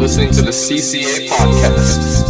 listening to the CCA podcast.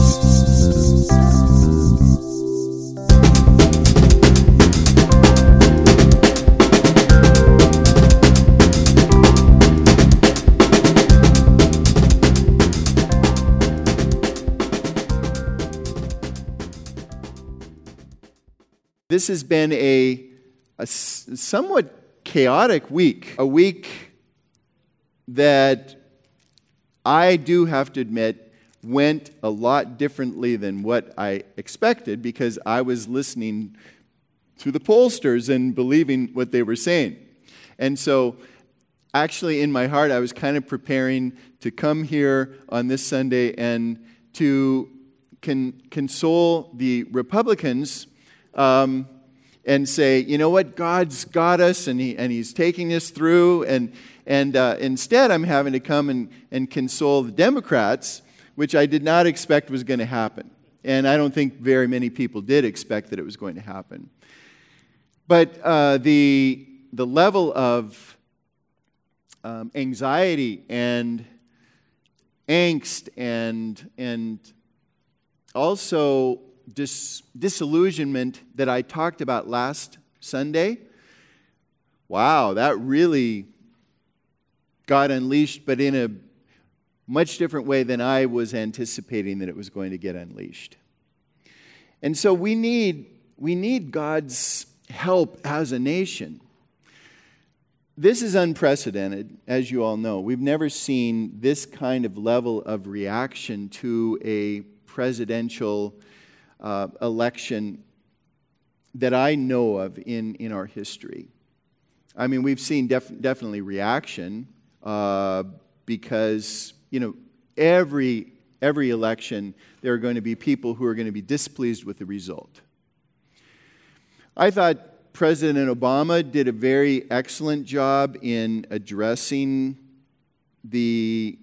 This has been a somewhat chaotic week, a week that I do have to admit went a lot differently than what I expected, because I was listening to the pollsters and believing what they were saying. And so actually in my heart I was kind of preparing to come here on this Sunday and to console the Republicans and say, you know what, God's got us, and He's taking us through, and instead I'm having to come and console the Democrats, which I did not expect was going to happen. And I don't think very many people did expect that it was going to happen. But the level of anxiety and angst and also disillusionment that I talked about last Sunday, wow, that really got unleashed, but in a much different way than I was anticipating that it was going to get unleashed. And so we need God's help as a nation. This is unprecedented, as you all know. We've never seen this kind of level of reaction to a presidential election that I know of in our history. I mean, we've seen definitely reaction because, you know, every election there are going to be people who are going to be displeased with the result. I thought President Obama did a very excellent job in addressing the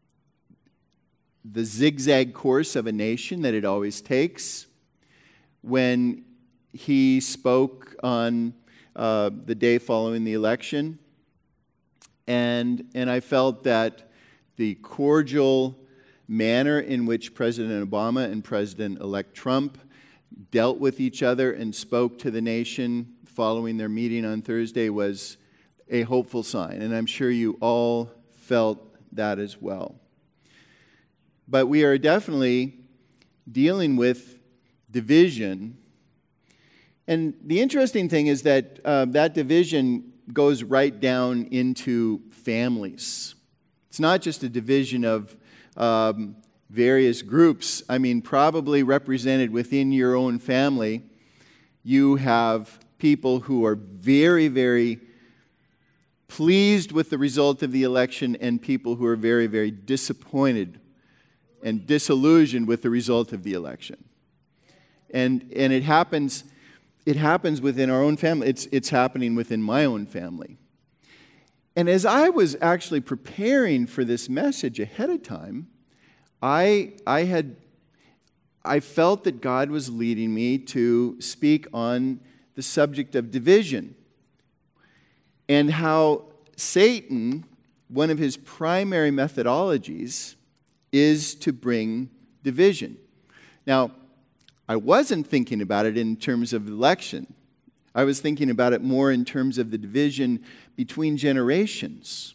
zigzag course of a nation that it always takes when he spoke on the day following the election. And I felt that the cordial manner in which President Obama and President-elect Trump dealt with each other and spoke to the nation following their meeting on Thursday was a hopeful sign. And I'm sure you all felt that as well. But we are definitely dealing with division. And the interesting thing is that that division goes right down into families. It's not just a division of various groups. I mean, probably represented within your own family, you have people who are very, very pleased with the result of the election and people who are very, very disappointed and disillusioned with the result of the election. And it happens within our own family. It's happening within my own family. And as I was actually preparing for this message ahead of time, I felt that God was leading me to speak on the subject of division and how Satan, one of his primary methodologies, is to bring division. Now, I wasn't thinking about it in terms of election. I was thinking about it more in terms of the division between generations.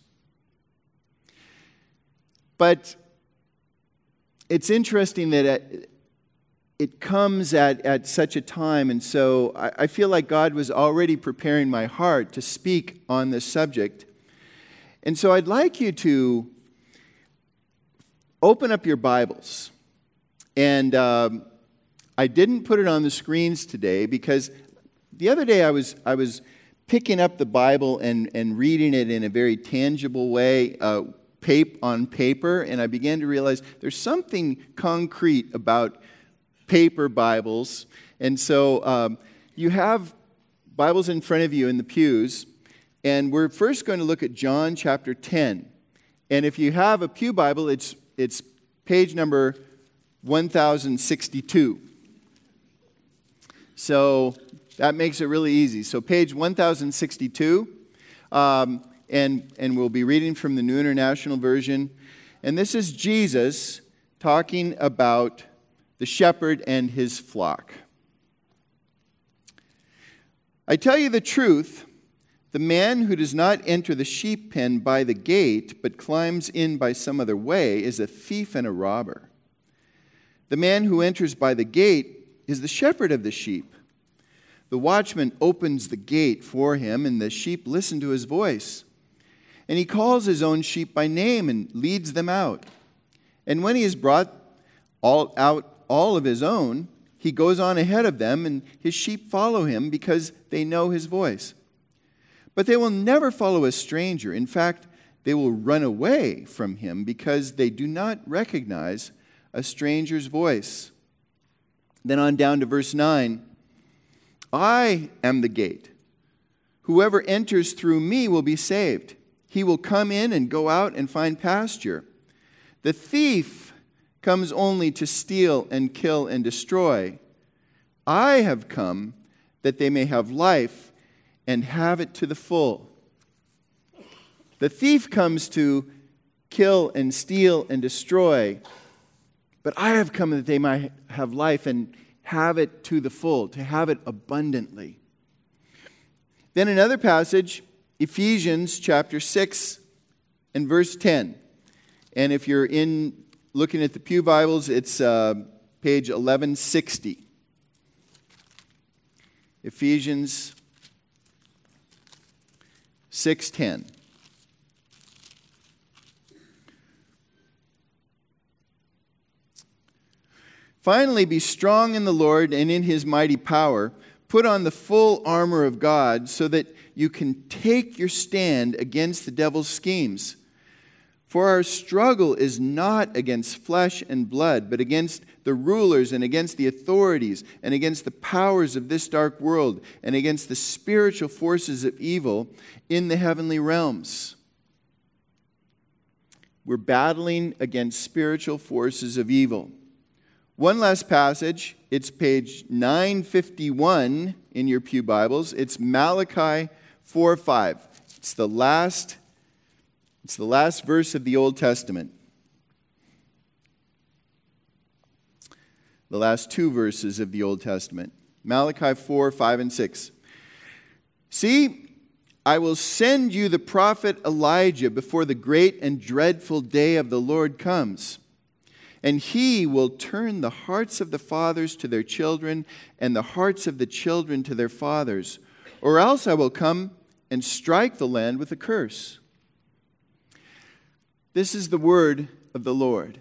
But it's interesting that it comes at such a time, and so I feel like God was already preparing my heart to speak on this subject. And so I'd like you to open up your Bibles. And I didn't put it on the screens today because the other day I was picking up the Bible and reading it in a very tangible way, on paper, and I began to realize there's something concrete about paper Bibles. And so you have Bibles in front of you in the pews, and we're first going to look at John chapter 10. And if you have a pew Bible, it's page number 1062. So that makes it really easy. So page 1062, and we'll be reading from the New International Version. And this is Jesus talking about the shepherd and his flock. I tell you the truth, the man who does not enter the sheep pen by the gate, but climbs in by some other way, is a thief and a robber. The man who enters by the gate is the shepherd of the sheep. The watchman opens the gate for him, and the sheep listen to his voice. And he calls his own sheep by name and leads them out. And when he has brought out all of his own, he goes on ahead of them, and his sheep follow him because they know his voice. But they will never follow a stranger. In fact, they will run away from him because they do not recognize a stranger's voice. Then on down to verse 9. I am the gate. Whoever enters through me will be saved. He will come in and go out and find pasture. The thief comes only to steal and kill and destroy. I have come that they may have life and have it to the full. The thief comes to kill and steal and destroy, but I have come that they might have life and have it to the full, to have it abundantly. Then another passage, Ephesians chapter 6 and verse 10. And if you're looking at the Pew Bibles, it's page 1160. Ephesians 6:10. Finally, be strong in the Lord and in his mighty power. Put on the full armor of God so that you can take your stand against the devil's schemes. For our struggle is not against flesh and blood, but against the rulers and against the authorities and against the powers of this dark world and against the spiritual forces of evil in the heavenly realms. We're battling against spiritual forces of evil. One last passage, it's page 951 in your Pew Bibles. It's Malachi 4:5. It's the last verse of the Old Testament. The last two verses of the Old Testament. Malachi 4:5 and 6. See, I will send you the prophet Elijah before the great and dreadful day of the Lord comes. And he will turn the hearts of the fathers to their children and the hearts of the children to their fathers. Or else I will come and strike the land with a curse. This is the word of the Lord.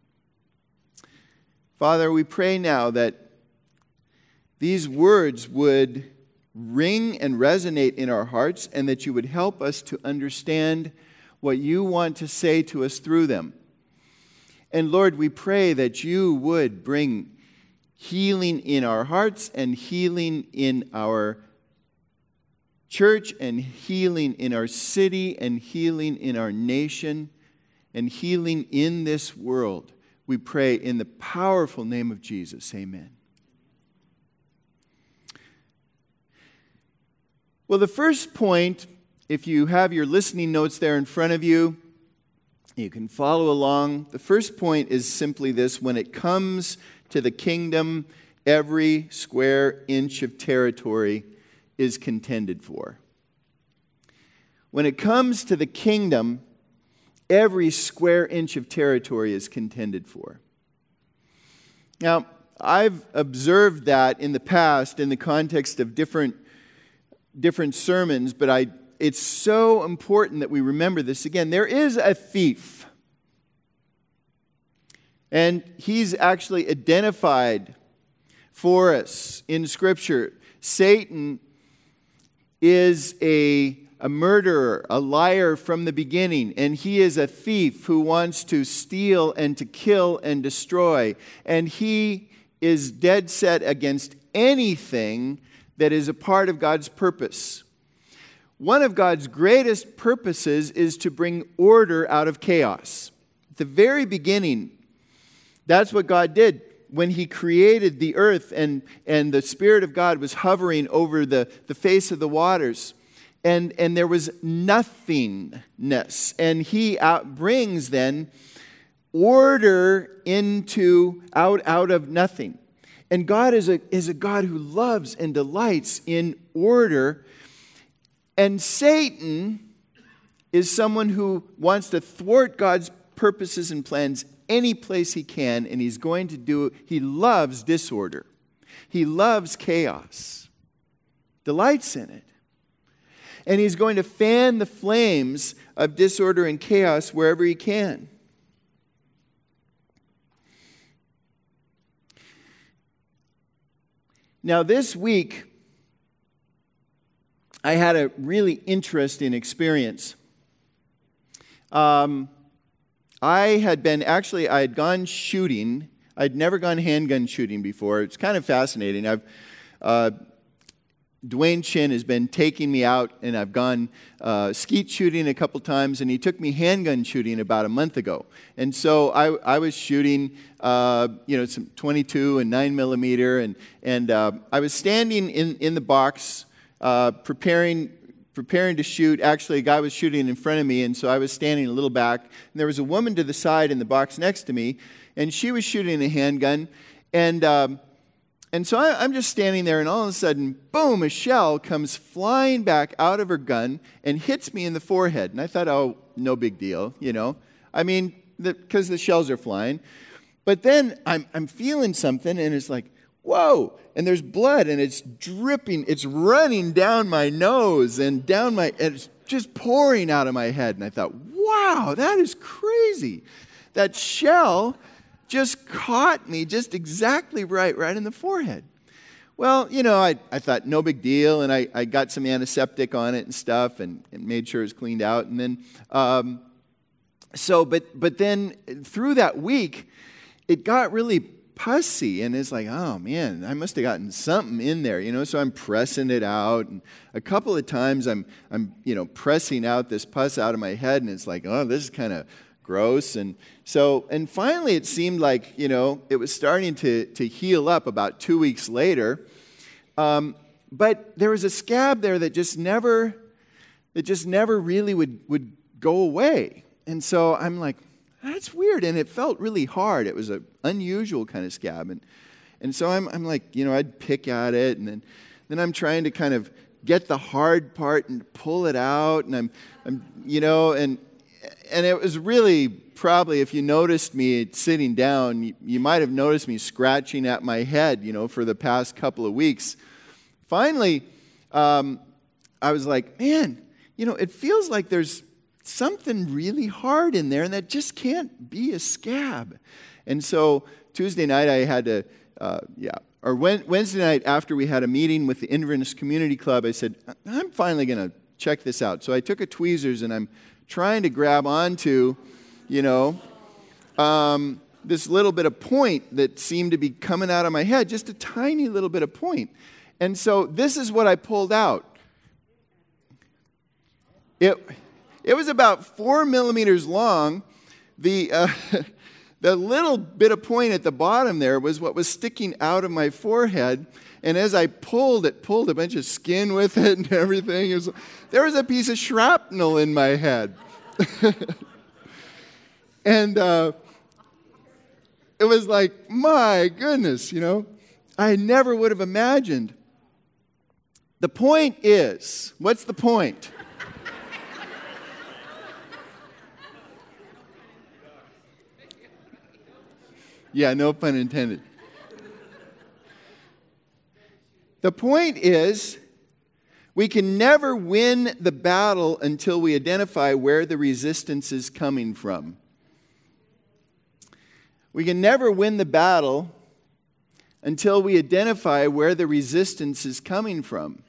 Father, we pray now that these words would ring and resonate in our hearts and that you would help us to understand what you want to say to us through them. And Lord, we pray that you would bring healing in our hearts and healing in our church and healing in our city and healing in our nation and healing in this world. We pray in the powerful name of Jesus. Amen. Well, the first point, if you have your listening notes there in front of you, you can follow along. The first point is simply this: when it comes to the kingdom, every square inch of territory is contended for. When it comes to the kingdom, every square inch of territory is contended for. Now, I've observed that in the past in the context of different sermons, but it's so important that we remember this again. There is a thief, and he's actually identified for us in Scripture. Satan is a murderer, a liar from the beginning, and he is a thief who wants to steal and to kill and destroy. And he is dead set against anything that is a part of God's purpose. One of God's greatest purposes is to bring order out of chaos. At the very beginning, that's what God did. When he created the earth and the Spirit of God was hovering over the face of the waters, and there was nothingness. And he brings then order out of nothing. And God is a God who loves and delights in order. And Satan is someone who wants to thwart God's purposes and plans any place he can, and he's going to do it. He loves disorder. He loves chaos, delights in it. And he's going to fan the flames of disorder and chaos wherever he can. Now, this week, I had a really interesting experience. I had gone shooting. I'd never gone handgun shooting before. It's kind of fascinating. Dwayne Chin has been taking me out, and I've gone skeet shooting a couple times, and he took me handgun shooting about a month ago. And so I was shooting, some 22 and 9 millimeter, and I was standing in the box preparing to shoot. Actually, a guy was shooting in front of me, and so I was standing a little back. And there was a woman to the side in the box next to me, and she was shooting a handgun, and so I'm just standing there, and all of a sudden, boom, a shell comes flying back out of her gun and hits me in the forehead. And I thought, oh, no big deal, because the shells are flying. But then I'm feeling something, and it's like, whoa, and there's blood, and it's dripping, it's running down my nose and it's just pouring out of my head. And I thought, wow, that is crazy. That shell just caught me just exactly right in the forehead. Well, I thought no big deal, and I got some antiseptic on it and stuff, and made sure it was cleaned out. And then, but then through that week, it got really pussy, and it's like, oh man, I must have gotten something in there, So I'm pressing it out, and a couple of times I'm pressing out this pus out of my head, and it's like, oh, this is kind of gross. And finally it seemed like, it was starting to heal up about 2 weeks later. But there was a scab there that just never really would go away. And so I'm like, that's weird. And it felt really hard. It was an unusual kind of scab. And so I'm like, I'd pick at it, and then I'm trying to kind of get the hard part and pull it out. And and it was really, probably, if you noticed me sitting down, you might have noticed me scratching at my head, for the past couple of weeks. Finally, I was like, man, it feels like there's something really hard in there, and that just can't be a scab. And so Tuesday night I had to, Wednesday night after we had a meeting with the Inverness Community Club, I said, I'm finally going to check this out. So I took a tweezers, and I'm trying to grab onto, this little bit of point that seemed to be coming out of my head, just a tiny little bit of point. And so this is what I pulled out. It was about 4 millimeters long. The little bit of point at the bottom there was what was sticking out of my forehead. And as I pulled a bunch of skin with it and everything. There was a piece of shrapnel in my head. And it was like, my goodness, I never would have imagined. The point is, what's the point? Yeah, no pun intended. The point is, we can never win the battle until we identify where the resistance is coming from. We can never win the battle until we identify where the resistance is coming from.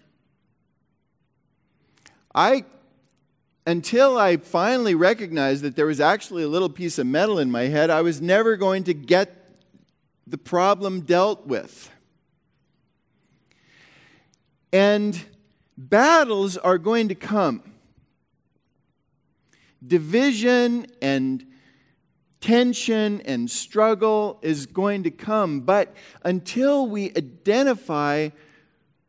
Until I finally recognized that there was actually a little piece of metal in my head, I was never going to get the problem dealt with. And battles are going to come. Division and tension and struggle is going to come. But until we identify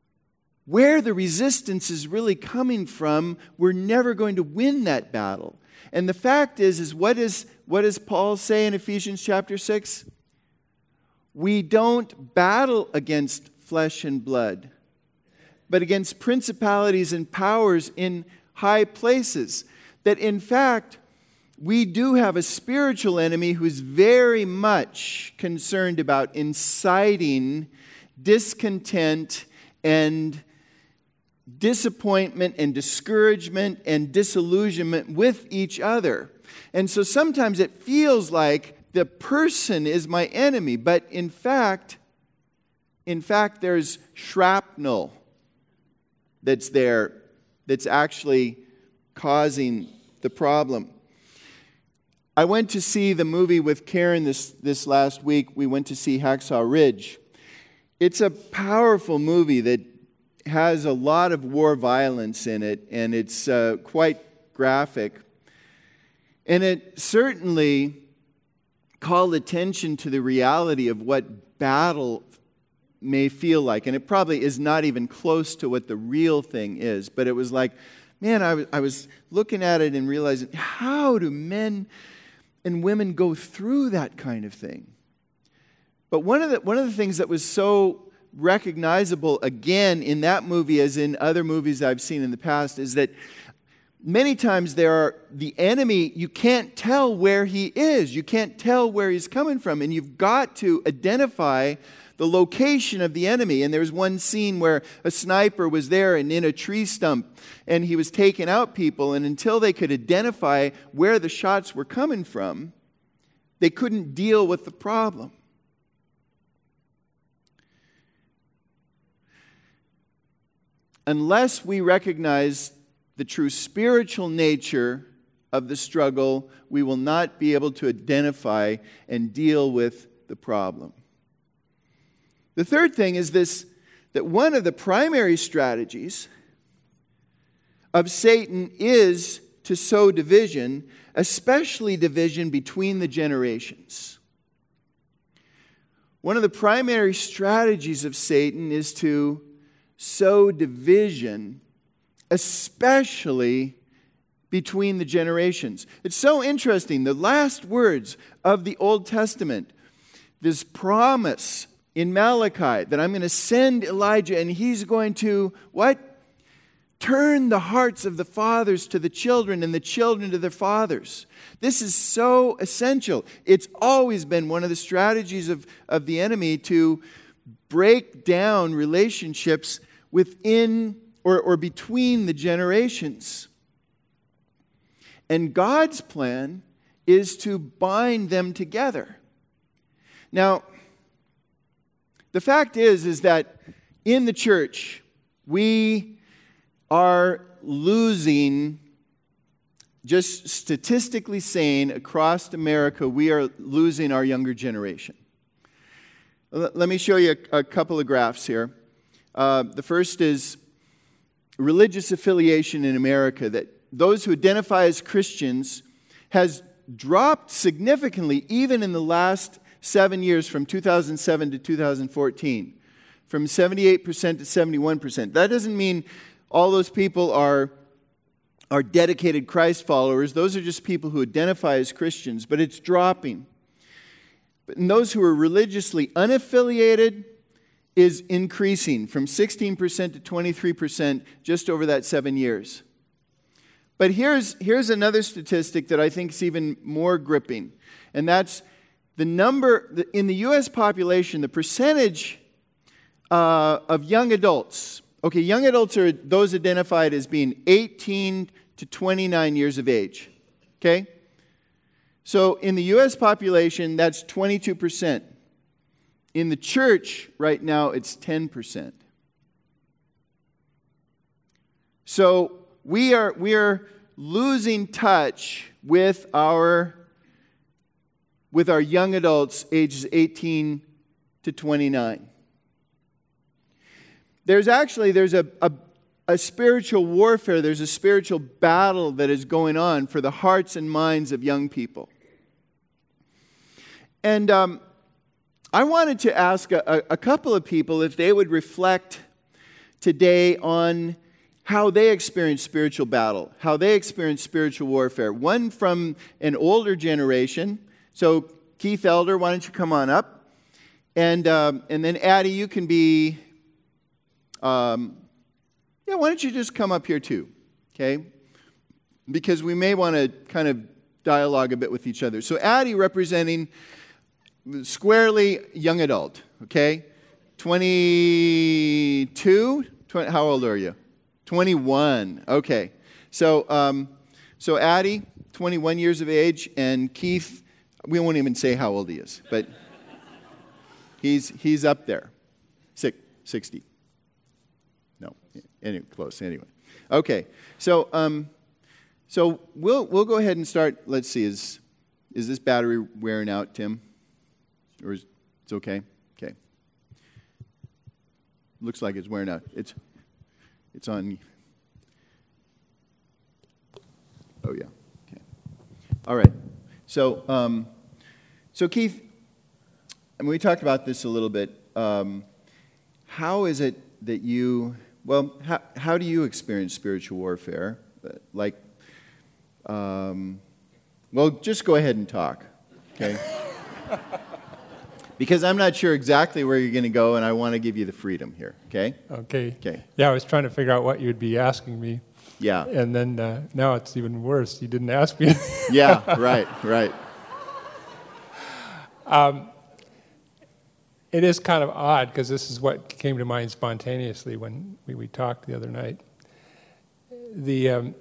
where the resistance is really coming from, we're never going to win that battle. And the fact is what does Paul say in Ephesians chapter 6? We don't battle against flesh and blood, but against principalities and powers in high places. That in fact, we do have a spiritual enemy who's very much concerned about inciting discontent and disappointment and discouragement and disillusionment with each other. And so sometimes it feels like the person is my enemy, but in fact there's shrapnel that's there that's actually causing the problem. I went to see the movie with Karen this last week. We went to see Hacksaw Ridge. It's a powerful movie that has a lot of war violence in it, and it's quite graphic. And it certainly called attention to the reality of what battle may feel like. And it probably is not even close to what the real thing is. But it was like, man, I was looking at it and realizing, how do men and women go through that kind of thing? But one of the things that was so recognizable again in that movie as in other movies I've seen in the past is that many times the enemy, you can't tell where he is. You can't tell where he's coming from. And you've got to identify the location of the enemy. And there's one scene where a sniper was there and in a tree stump, and he was taking out people. And until they could identify where the shots were coming from, they couldn't deal with the problem. Unless we recognize the true spiritual nature of the struggle, we will not be able to identify and deal with the problem. The third thing is this, that one of the primary strategies of Satan is to sow division, especially division between the generations. One of the primary strategies of Satan is to sow division, especially between the generations. It's so interesting. The last words of the Old Testament, this promise in Malachi that I'm going to send Elijah and he's going to, what? Turn the hearts of the fathers to the children and the children to their fathers. This is so essential. It's always been one of the strategies of the enemy to break down relationships within or between the generations. And God's plan is to bind them together. Now, the fact is that in the church, we are losing, just statistically saying, across America, we are losing our younger generation. Let me show you a couple of graphs here. The first is religious affiliation in America, that those who identify as Christians has dropped significantly even in the last 7 years from 2007 to 2014, from 78% to 71%. That doesn't mean all those people are dedicated Christ followers. Those are just people who identify as Christians, but it's dropping. And those who are religiously unaffiliated is increasing from 16% to 23% just over that 7 years. But here's another statistic that I think is even more gripping, and that's the number, in the U.S. population, the percentage of young adults. Okay, young adults are those identified as being 18 to 29 years of age. Okay? So in the U.S. population, that's 22%. In the church, right now, it's 10%. So we are losing touch with our young adults ages 18 to 29. There's a spiritual warfare, there's a spiritual battle that is going on for the hearts and minds of young people. And I wanted to ask a couple of people if they would reflect today on how they experience spiritual battle, how they experience spiritual warfare. One from an older generation. So Keith Elder, why don't you come on up? And then Addie, you can be, why don't you just come up here too, okay? Because we may want to kind of dialogue a bit with each other. So Addie representing squarely young adult, okay? 22? How old are you? 21. Okay. So Addie, 21 years of age, and Keith, we won't even say how old he is, but he's up there. 60. No, close anyway. Okay. So we'll go ahead and start. Let's see. Is this battery wearing out, Tim? Or it's okay? Okay. Looks like it's wearing out. It's on. Oh yeah. Okay. All right. So Keith, and we talked about this a little bit. How is it that you? Well, how do you experience spiritual warfare? Well, just go ahead and talk. Okay. Because I'm not sure exactly where you're going to go, and I want to give you the freedom here, okay? Okay. Okay. Yeah, I was trying to figure out what you'd be asking me. Yeah. And then now it's even worse. You didn't ask me. Yeah, right. It is kind of odd, because this is what came to mind spontaneously when we talked the other night. The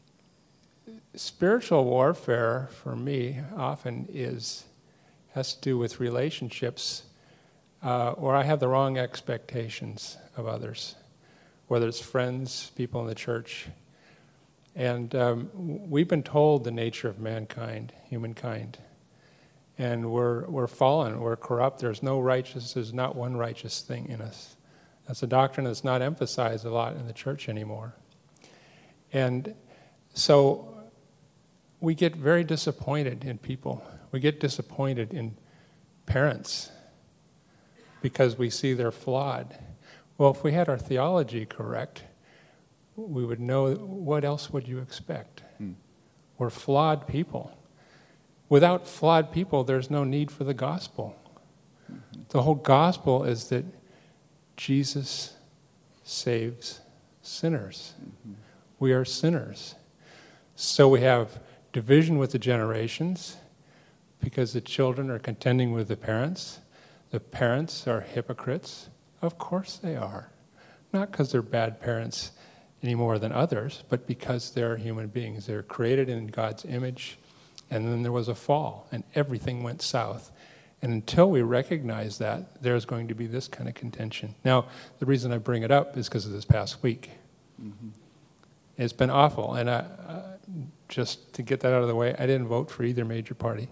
spiritual warfare, for me, often has to do with relationships where I have the wrong expectations of others, whether it's friends, people in the church. And we've been told the nature of mankind, humankind. And we're fallen, we're corrupt, there's not one righteous thing in us. That's a doctrine that's not emphasized a lot in the church anymore. And so we get very disappointed in people. We get disappointed in parents because we see they're flawed. Well, if we had our theology correct, we would know, what else would you expect? We're flawed people. Without flawed people, there's no need for the gospel. The whole gospel is that Jesus saves sinners. We are sinners. So we have division with the generations because the children are contending with the parents. The parents are hypocrites. Of course they are. Not because they're bad parents any more than others, but because they're human beings. They're created in God's image, and then there was a fall, and everything went south. And until we recognize that, there's going to be this kind of contention. Now, the reason I bring it up is because of this past week. It's been awful, and just to get that out of the way, I didn't vote for either major party.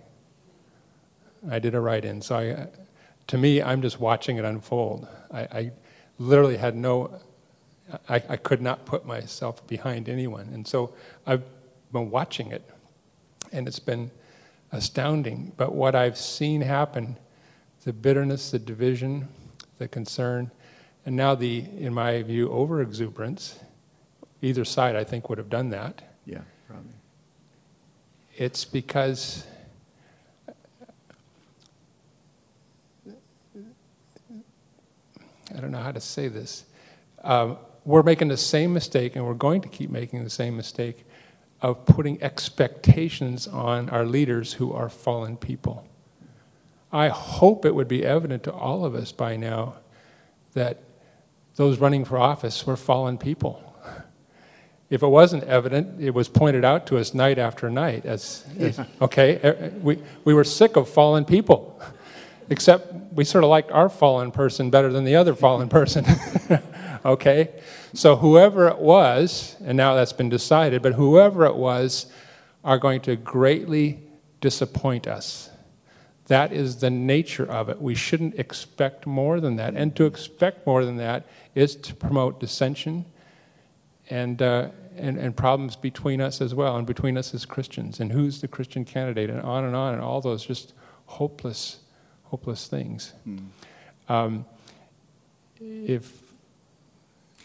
I did a write-in, so to me, I'm just watching it unfold. I literally had I could not put myself behind anyone, and so I've been watching it, and it's been astounding. But what I've seen happen, the bitterness, the division, the concern, and now in my view, over-exuberance, either side I think would have done that. Yeah, probably. It's because I don't know how to say this. We're making the same mistake, and we're going to keep making the same mistake of putting expectations on our leaders who are fallen people. I hope it would be evident to all of us by now that those running for office were fallen people. If it wasn't evident, it was pointed out to us night after night. Okay, we were sick of fallen people, except we sort of liked our fallen person better than the other fallen person. Okay, so whoever it was, and now that's been decided, but whoever it was are going to greatly disappoint us. That is the nature of it. We shouldn't expect more than that, and to expect more than that is to promote dissension and problems between us as well, and between us as Christians, and who's the Christian candidate, and all those just hopeless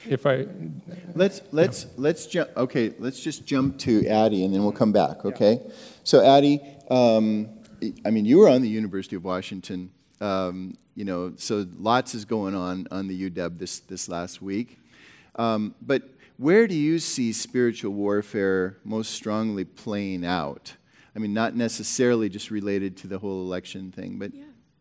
if I... Let's jump. Okay, let's just jump to Addie, and then we'll come back. Okay, so Addie, you were on the University of Washington. So lots is going on the UW this last week. But where do you see spiritual warfare most strongly playing out? I mean, not necessarily just related to the whole election thing, but...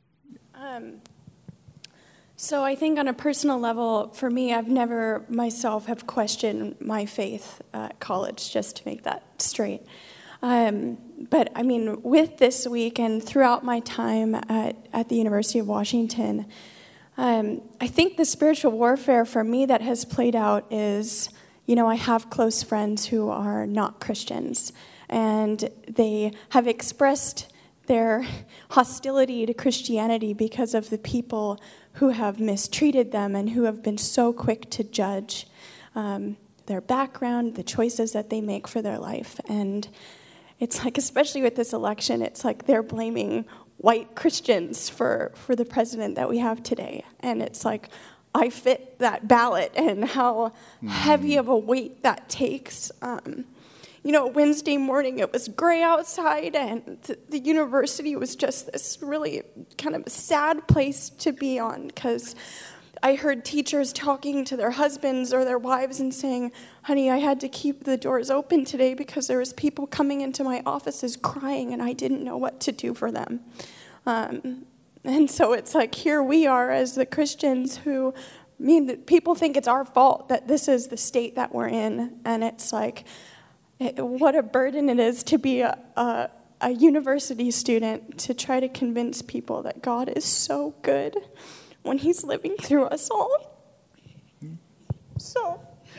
So I think on a personal level, for me, I've never myself have questioned my faith at college, just to make that straight. But I mean, with this week and throughout my time at the University of Washington, I think the spiritual warfare for me that has played out is, I have close friends who are not Christians, and they have expressed their hostility to Christianity because of the people who have mistreated them and who have been so quick to judge their background, the choices that they make for their life. And it's like, especially with this election, it's like they're blaming white Christians for the president that we have today. And it's like, I fit that ballot, and how heavy of a weight that takes. Wednesday morning it was gray outside, and the university was just this really kind of sad place to be on, because I heard teachers talking to their husbands or their wives and saying, honey, I had to keep the doors open today because there was people coming into my offices crying, and I didn't know what to do for them. And so it's like, here we are as the Christians who, people think it's our fault that this is the state that we're in, and it's like, what a burden it is to be a university student, to try to convince people that God is so good when he's living through us all. So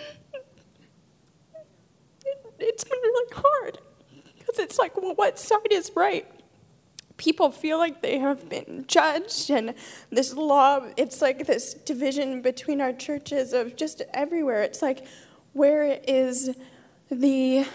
it's been really hard, because it's like, well, what side is right? People feel like they have been judged, and this law, it's like this division between our churches of just everywhere. It's like, where is the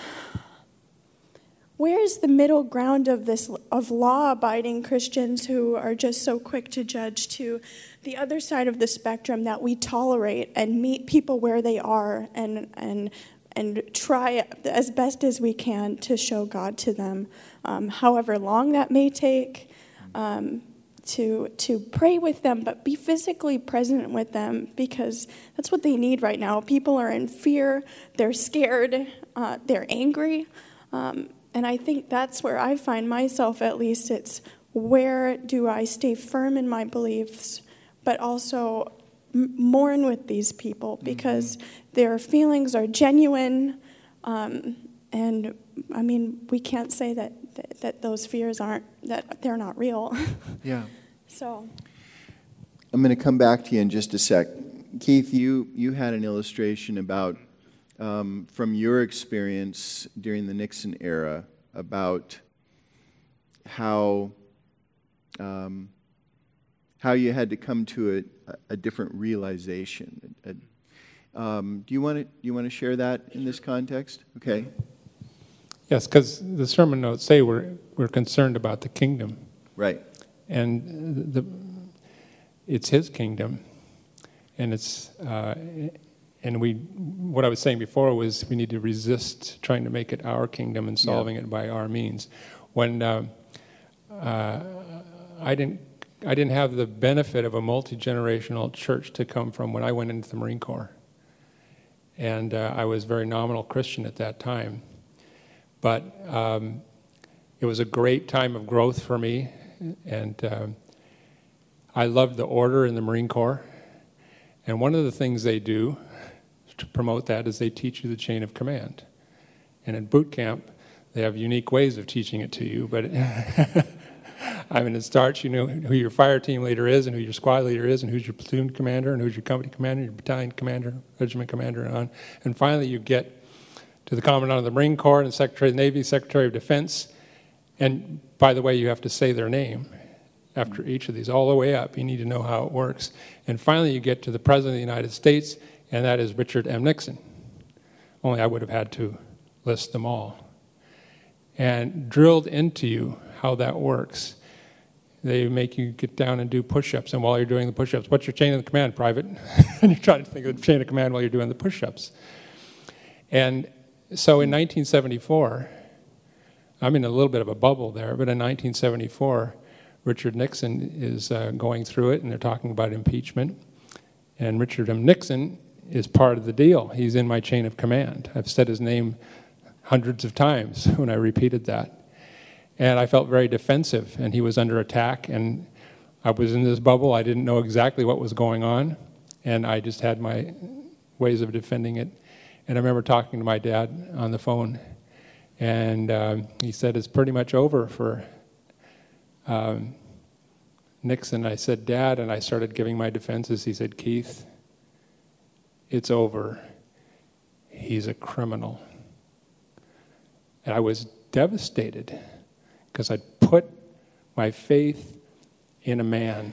middle ground of law-abiding Christians who are just so quick to judge, to the other side of the spectrum that we tolerate and meet people where they are and try as best as we can to show God to them, however long that may take, to pray with them, but be physically present with them, because that's what they need right now. People are in fear, they're scared, they're angry, and I think that's where I find myself, at least. It's, where do I stay firm in my beliefs, but also mourn with these people, because their feelings are genuine, and we can't say that those fears that they're not real. Yeah. So I'm going to come back to you in just a sec. Keith, you had an illustration about, from your experience during the Nixon era, about how you had to come to a different realization. Do you want to share that in this context? Okay. Yes, because the sermon notes say we're concerned about the kingdom. Right. And it's his kingdom, and what I was saying before was we need to resist trying to make it our kingdom and solving it by our means. When I didn't have the benefit of a multi-generational church to come from when I went into the Marine Corps, and I was very nominal Christian at that time, but it was a great time of growth for me. And I loved the order in the Marine Corps. And one of the things they do to promote that is they teach you the chain of command. And in boot camp, they have unique ways of teaching it to you. But it starts, you know who your fire team leader is, and who your squad leader is, and who's your platoon commander, and who's your company commander, your battalion commander, regiment commander, and on. And finally, you get to the Commandant of the Marine Corps and the Secretary of the Navy, Secretary of Defense. And by the way, you have to say their name after each of these, all the way up. You need to know how it works. And finally, you get to the President of the United States, and that is Richard M. Nixon. Only I would have had to list them all. And drilled into you how that works. they make you get down and do push-ups. And while you're doing the push-ups, what's your chain of command, Private? And you're trying to think of the chain of command while you're doing the push-ups. And so in 1974, I'm in a little bit of a bubble there, but in 1974, Richard Nixon is going through it, and they're talking about impeachment. And Richard M. Nixon is part of the deal. He's in my chain of command. I've said his name hundreds of times when I repeated that. And I felt very defensive, and he was under attack, and I was in this bubble. I didn't know exactly what was going on, and I just had my ways of defending it. And I remember talking to my dad on the phone, and he said, it's pretty much over for Nixon. I said, Dad, and I started giving my defenses. He said, Keith, it's over. He's a criminal. And I was devastated because I'd put my faith in a man.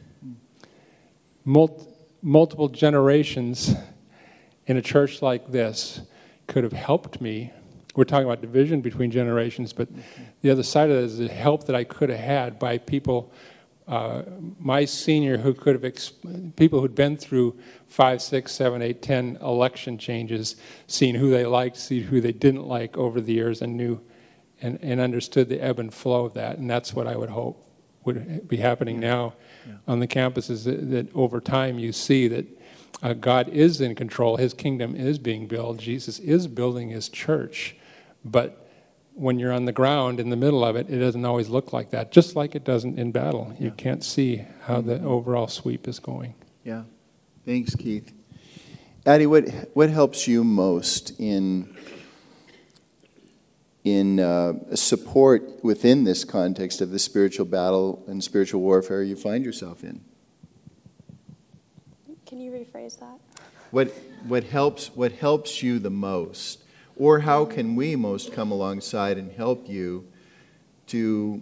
Multiple generations in a church like this could have helped me. We're talking about division between generations, but the other side of it is the help that I could have had by people, my senior who could have, people who'd been through 5, 6, 7, 8, 10 election changes, seen who they liked, seen who they didn't like over the years, and knew and understood the ebb and flow of that. And that's what I would hope would be happening now on the campuses, that over time you see that God is in control, his kingdom is being built, Jesus is building his church. But when you're on the ground in the middle of it, it doesn't always look like that, just like it doesn't in battle. You can't see how the overall sweep is going. Yeah. Thanks, Keith. Addie, what helps you most in support within this context of the spiritual battle and spiritual warfare you find yourself in? Can you rephrase that? What helps you the most? Or how can we most come alongside and help you to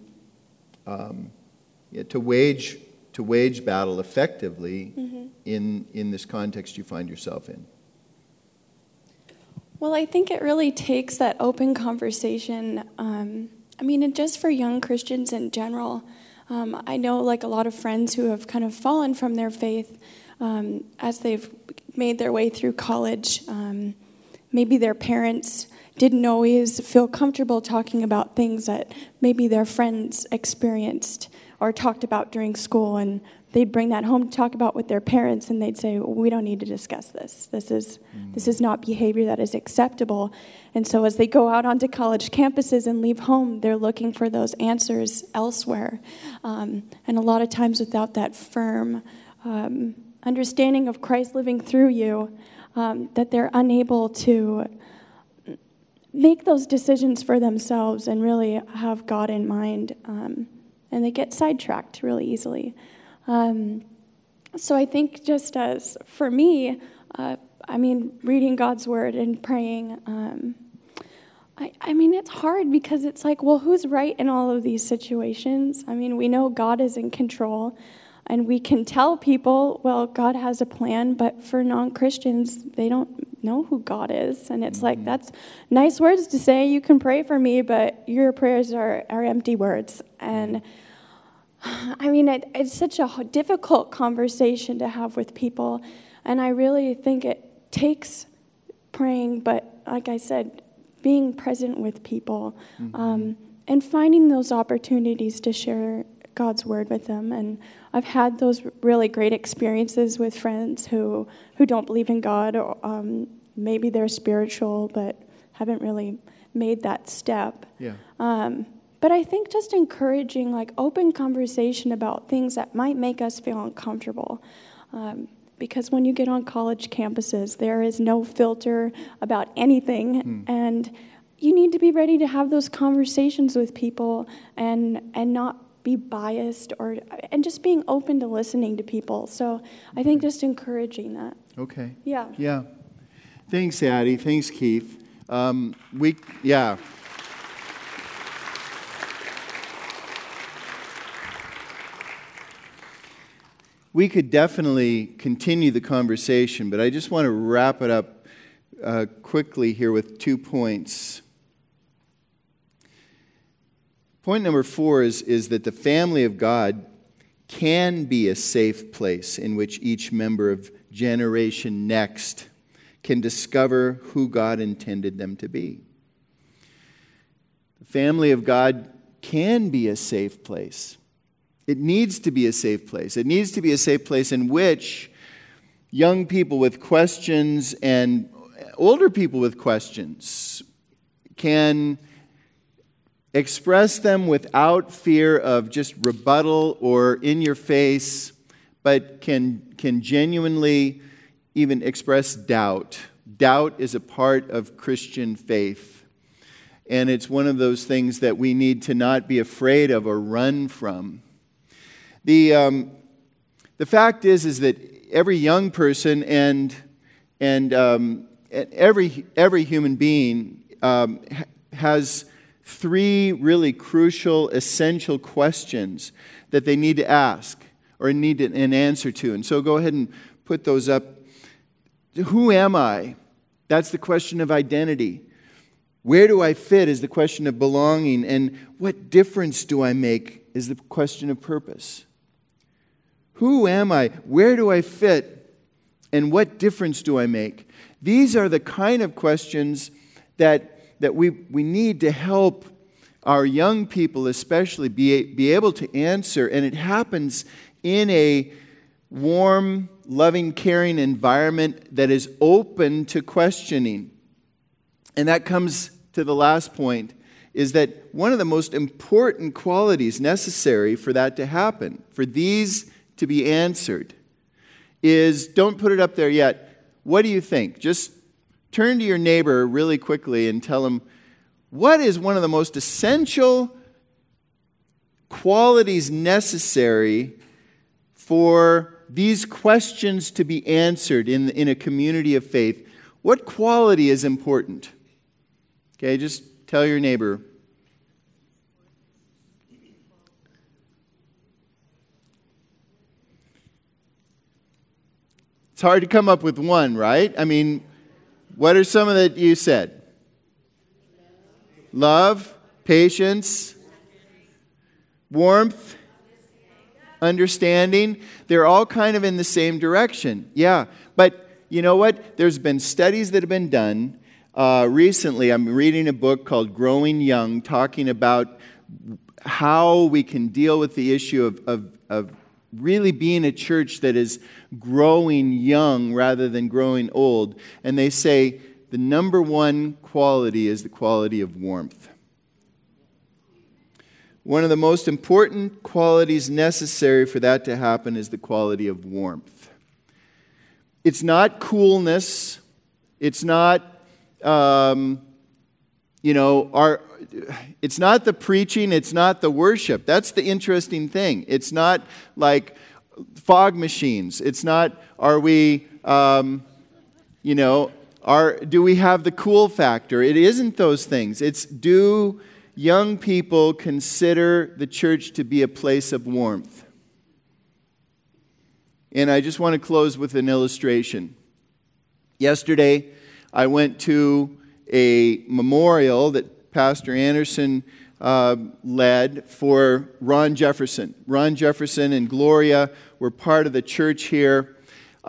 wage battle effectively in this context you find yourself in? Well, I think it really takes that open conversation. And just for young Christians in general, I know like a lot of friends who have kind of fallen from their faith as they've made their way through college. Maybe their parents didn't always feel comfortable talking about things that maybe their friends experienced or talked about during school, and they'd bring that home to talk about with their parents, and they'd say, we don't need to discuss this. This is not behavior that is acceptable. And so as they go out onto college campuses and leave home, they're looking for those answers elsewhere. And a lot of times without that firm understanding of Christ living through you, that they're unable to make those decisions for themselves and really have God in mind. And they get sidetracked really easily. So I think just as, for me, reading God's Word and praying, it's hard because it's like, well, who's right in all of these situations? We know God is in control, and we can tell people, well, God has a plan, but for non-Christians, they don't know who God is. And it's like, that's nice words to say, you can pray for me, but your prayers are empty words. And it's such a difficult conversation to have with people, and I really think it takes praying, but like I said, being present with people, and finding those opportunities to share God's Word with them. And I've had those really great experiences with friends who don't believe in God, or maybe they're spiritual but haven't really made that step. Yeah. But I think just encouraging like open conversation about things that might make us feel uncomfortable. Because when you get on college campuses, there is no filter about anything. And you need to be ready to have those conversations with people and not be biased, and just being open to listening to people. So I think just encouraging that. Okay. Yeah. Yeah. Thanks, Addie. Thanks, Keith. We could definitely continue the conversation, but I just want to wrap it up quickly here with 2 points. Point number 4 is that the family of God can be a safe place in which each member of Generation Next can discover who God intended them to be. The family of God can be a safe place. It needs to be a safe place. It needs to be a safe place in which young people with questions and older people with questions can express them without fear of just rebuttal or in your face, but can genuinely even express doubt. Doubt is a part of Christian faith. And it's one of those things that we need to not be afraid of or run from. The fact is that every young person and every human being has 3 really crucial, essential questions that they need to ask or need an answer to. And so go ahead and put those up. Who am I? That's the question of identity. Where do I fit is the question of belonging. And what difference do I make is the question of purpose. Who am I? Where do I fit? And what difference do I make? These are the kind of questions that we need to help our young people especially be able to answer. And it happens in a warm, loving, caring environment that is open to questioning. And that comes to the last point, is that one of the most important qualities necessary for that to happen, for these to be answered, is, don't put it up there yet, what do you think? Just turn to your neighbor really quickly and tell him, what is one of the most essential qualities necessary for these questions to be answered in a community of faith? What quality is important? Okay, just tell your neighbor. It's hard to come up with one, right? I mean, what are some of that you said? Love, patience, warmth, understanding. They're all kind of in the same direction. Yeah, but you know what? There's been studies that have been done. Recently, I'm reading a book called Growing Young, talking about how we can deal with the issue of really being a church that is growing young rather than growing old. And they say the number one quality is the quality of warmth. One of the most important qualities necessary for that to happen is the quality of warmth. It's not coolness. It's not, it's not the preaching. It's not the worship. That's the interesting thing. It's not like fog machines. It's not, are we, do we have the cool factor? It isn't those things. It's, do young people consider the church to be a place of warmth? And I just want to close with an illustration. Yesterday, I went to a memorial that Pastor Anderson led for Ron Jefferson. Ron Jefferson and Gloria were part of the church here.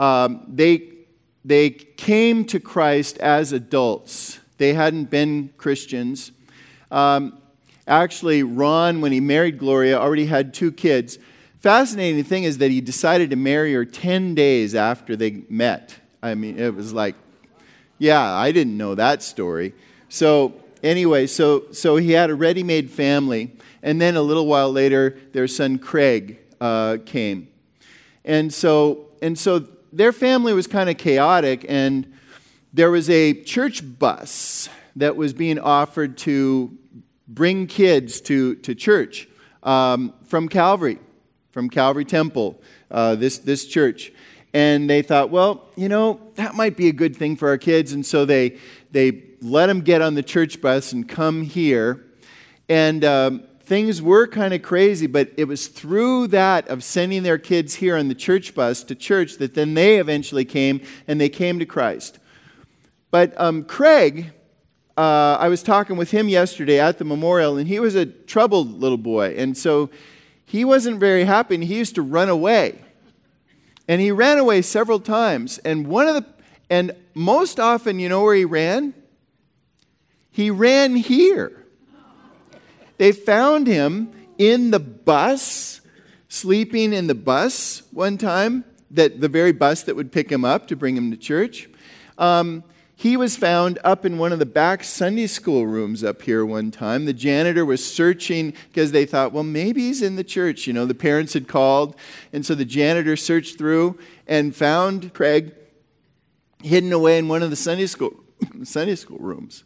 They came to Christ as adults. They hadn't been Christians. Actually, Ron, when he married Gloria, already had 2 kids. Fascinating thing is that he decided to marry her 10 days after they met. I mean, it was like, yeah, I didn't know that story. So anyway, so he had a ready-made family, and then a little while later, their son Craig came. And so their family was kind of chaotic, and there was a church bus that was being offered to bring kids to church from Calvary Temple, this church. And they thought, well, that might be a good thing for our kids. And so they let them get on the church bus and come here. And things were kind of crazy, but it was through that of sending their kids here on the church bus to church that then they eventually came, and they came to Christ. But Craig, I was talking with him yesterday at the memorial, and he was a troubled little boy. And so he wasn't very happy, and he used to run away. And he ran away several times. And most often, you know where he ran? He ran here. They found him in the bus, sleeping in the bus one time, the very bus that would pick him up to bring him to church. He was found up in one of the back Sunday school rooms up here one time. The janitor was searching because they thought, well, maybe he's in the church. You know, the parents had called. And so the janitor searched through and found Craig hidden away in one of the Sunday school rooms.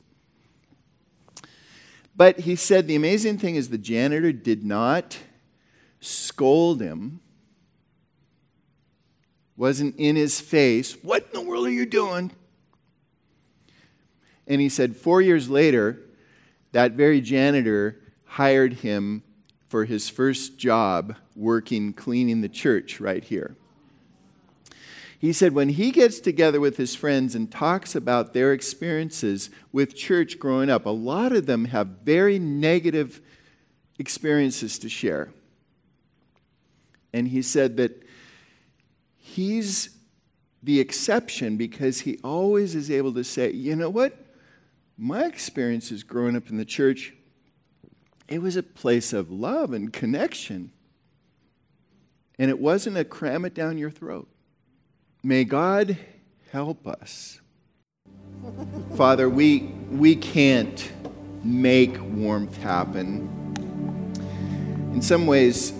But he said the amazing thing is the janitor did not scold him, wasn't in his face. What in the world are you doing? And he said 4 years later, that very janitor hired him for his first job working, cleaning the church right here. He said when he gets together with his friends and talks about their experiences with church growing up, a lot of them have very negative experiences to share. And he said that he's the exception because he always is able to say, you know what? My experiences growing up in the church, it was a place of love and connection. And it wasn't a cram it down your throat. May God help us. Father, we can't make warmth happen. In some ways,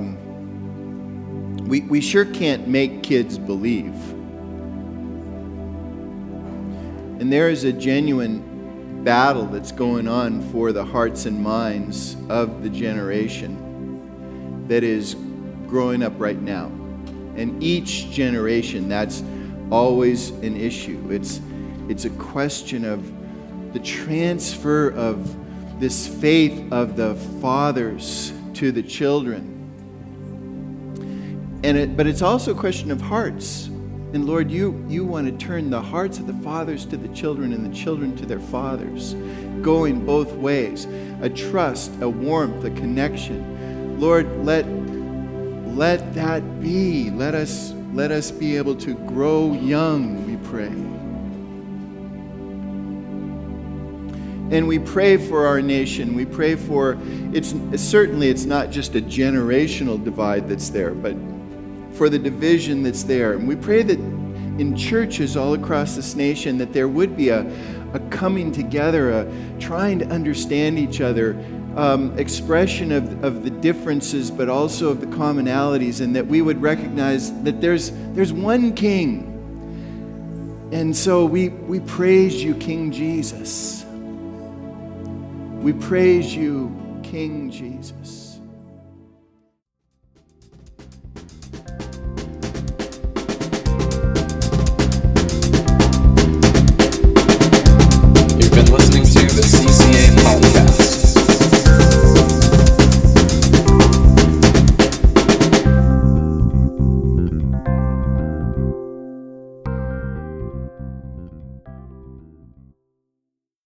we sure can't make kids believe. And there is a genuine battle that's going on for the hearts and minds of the generation that is growing up right now. And each generation, that's always an issue. It's a question of the transfer of this faith of the fathers to the children. But it's also a question of hearts. And Lord, you want to turn the hearts of the fathers to the children and the children to their fathers, going both ways. A trust, a warmth, a connection. Lord, let that be. Let us be able to grow young, we pray. And we pray for our nation. We pray for, it's not just a generational divide that's there, but for the division that's there. And we pray that in churches all across this nation that there would be a coming together, a trying to understand each other, expression of the differences, but also of the commonalities, and that we would recognize that there's one King. And so we praise you, King Jesus. We praise you, King Jesus.